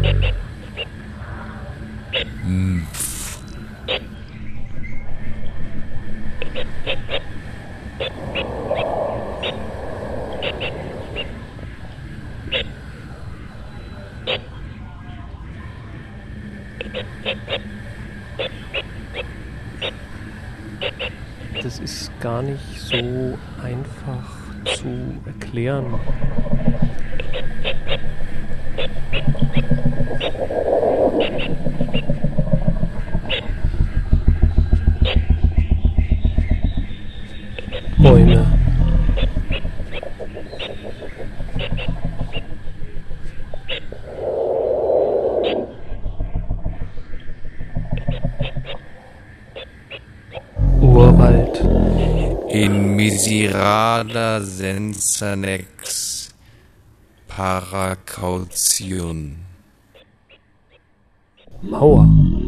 Das ist gar nicht so einfach zu erklären. Bäume. Urwald. In miserada senza nex para caution. Mauer.